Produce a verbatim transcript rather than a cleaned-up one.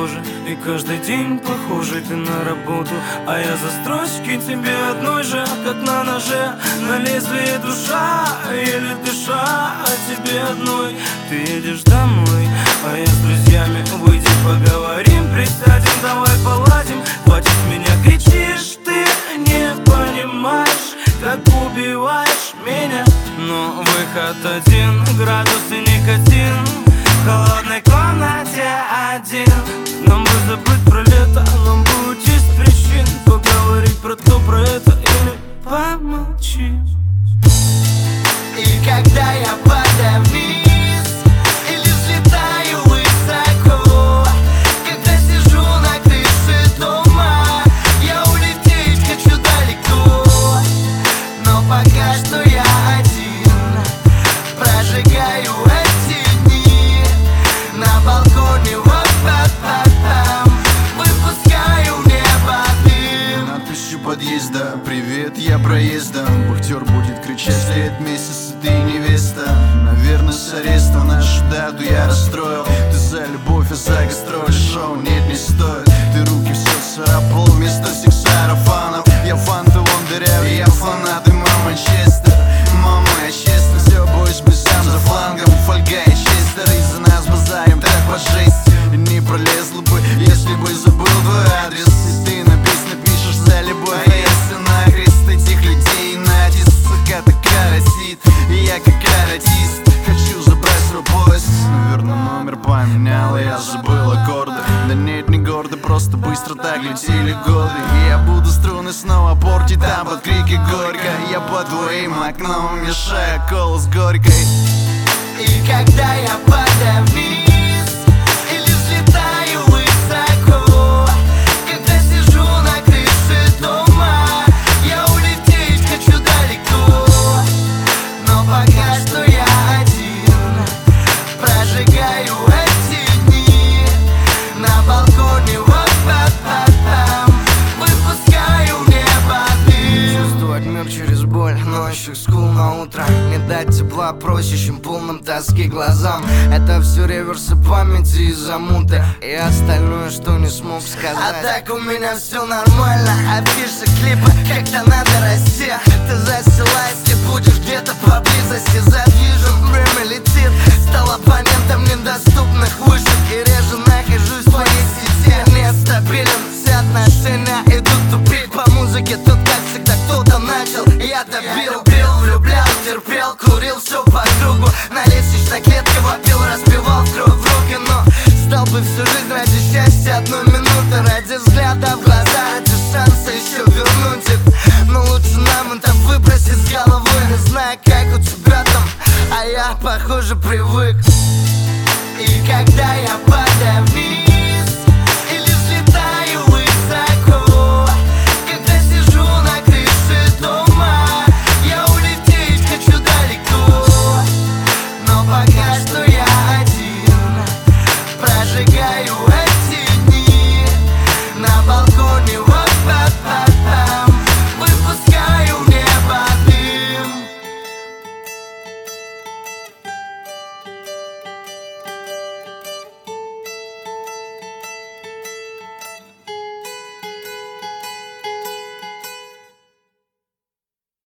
тоже. И каждый день похожий ты на работу, а я за строчки тебе одной же, как на ноже. На лезвие душа, еле дыша, а тебе одной. Ты едешь домой, а я с друзьями. Выйди, поговорим, присядем, давай поладим. Хватит меня кричишь, ты не понимаешь, как убиваешь меня. Но выход один, градус и никотин. В холодной комнате один. Нам бы забыть про лето, нам бы уйти с причин. Поговорить про то, про это или помолчим. И когда я падаю вниз или взлетаю высоко, когда сижу на крыше дома, я улететь хочу далеко. Но пока что я один, прожигаю эти дни на балконе, вот па-па-пам, выпускаю в небо дым. Надпись у подъезда: привет, я проездом. Вахтер будет кричать след месяц, ты невеста. Наверное, с ареста нашу дату я расстроил. Ты за любовь, а за гастроли шоу нет, не стоит. Ты руки все царапал вместо всех сарафанов. Я фан, ты вон дырявый, я фанат, и мама Честер. Мама, я честно, все боюсь быть сам за флангом. Фольга и Честер, из-за нас базарим так по жести. И не пролезла бы, если бы забыл твой адрес. И ты написано пишешь за любовь, а если нахрест этих людей натиск. Сука такая растит, и я как каратист хочу забрать свой пояс. Наверное, номер поменял, и я забыл аккорды. Да нет, не гордо, просто быстро так летели годы. И я буду струны снова портить там под крики горько. Я под твоим окном мешаю колу с горькой. И когда я падаю вниз или взлетаю высоко, когда сижу на крыше дома, я улететь хочу далеко. Но пока что я один, прожигаю эти дни на балконе, вот па-па-пам, выпускаю в небо дым. Чувствовать мир через боль, ночью скул на утро. Не дать тепла просящим, полным тоски глазам. Это все реверсы памяти из-за муты и остальное, что не смог сказать. А так у меня все нормально, афиши, клипы, как-то надо расти. Ты засела, если будешь где-то поблизости. За движем, время летит, стал оппонентом недоступных вышек. И реже нахожусь в твоей сети. Нестабилен, все отношения идут в тупик. По музыке тут как всегда кто-то начал, я добил. Бил, влюблял, терпел, курил все по кругу. На лестничной клетке вопил, разбивал кровь в руки. Но стал бы всю жизнь ради счастья одну минуту, ради взгляда в глаза, ради шанса еще вернуть их. Но лучше нам это выбросить с головы. Не знаю, как у тебя там, а я, похоже, привык.